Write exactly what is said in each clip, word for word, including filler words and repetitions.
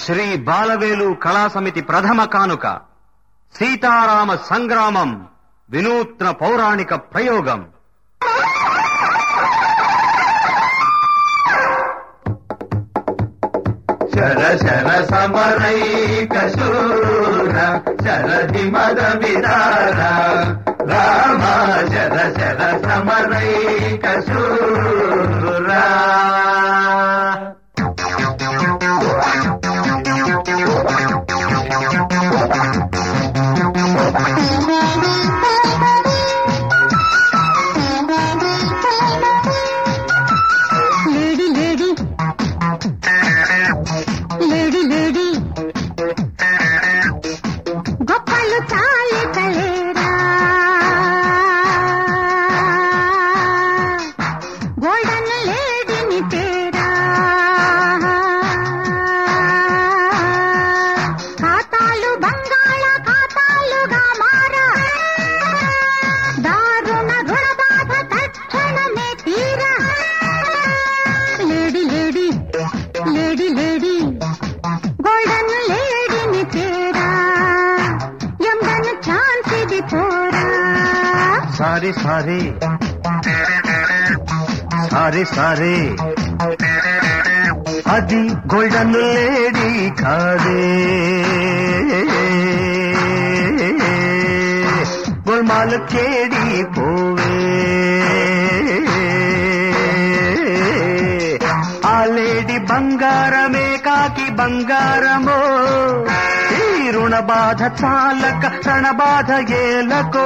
శ్రీ బాలవేలు కళా సమితి ప్రథమ కానుక సీతారామ సంగ్రామం వినూత్న పౌరాణిక ప్రయోగం. శర శర సమరైక శూర శరది మద విదార రామ శర శర సమరైక శూర. సారీ సారీ సారీ సారీ అది గోల్డెన్ లేడీ కాదే, గోల్మాల్ కేడి పోవే. ఆ లేడీ బంగారమే కాకి బంగారమో, ఈ రుణ బాధ చాలక క్షణ బాధ ఏలకో.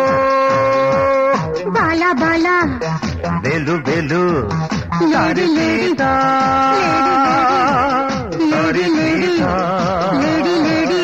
బాలా బాలా వెలు వెలు lady lady lady lady lady lady.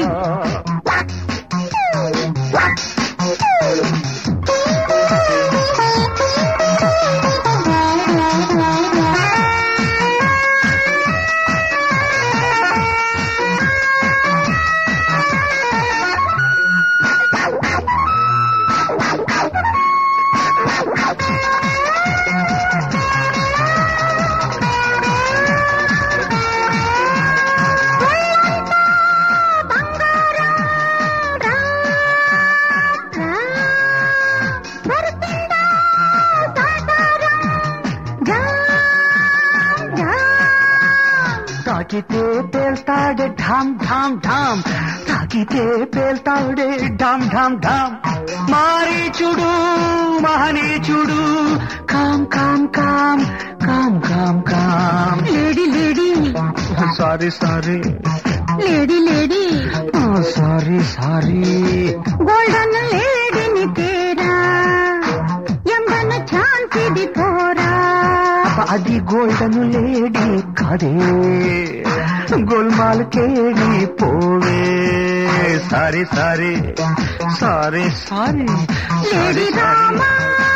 తాకితే పేల్తాడే ఢామ్ ఢామ్ ఢామ్, తాకితే పేల్తాడే ఢామ్ ఢామ్ ఢామ్. మారీచుడు మహనీచుడు కామ్ కామ్ కామ్ కామ్ కామ్ కామ్. Lady lady sorry sorry lady lady sorry sorry. Golden లేడీని తేరా ఎందను ఛాన్సీది పోరా. అది గోల్డెన్ లేడీ కాదే, గోల్మాల్ కేడి పోవే. Sorry sorry sorry sorry lady Rama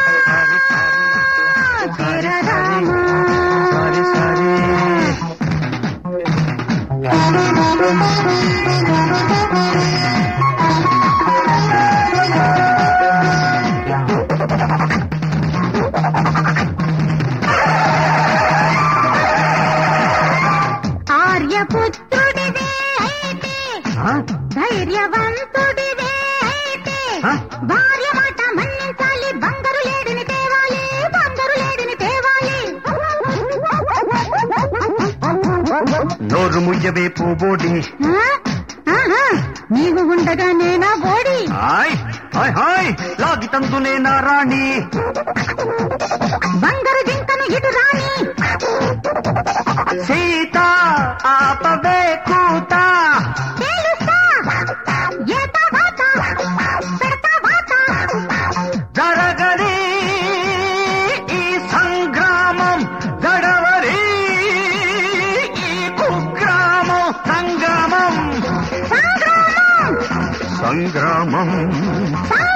sorry sorry sorry. ఆర్యపుత్రుడివే అయితే ధైర్యవంతుడివే అయితే భార్య మాట మన్నించాలి. బంగారు లేడిని తేవాలి, బంగారు లేడిని తేవాలి. నోరు ముయ్యవే పూబోడి, నీవు ఉండగా నేనా బోడి. హాయ్ హాయ్ హాయ్ లాగి తందునే నా రాణి. బంగారు జింకను ఇటు రాని. సీత ఆపవే కూత, తెలుసా ఏత వాత పెడతా వాత. జరగని ఈ సంగ్రామం గడవరి ఈ కుగ్రామం. సంగ్రామం సంగ్రామం సంగ్రామం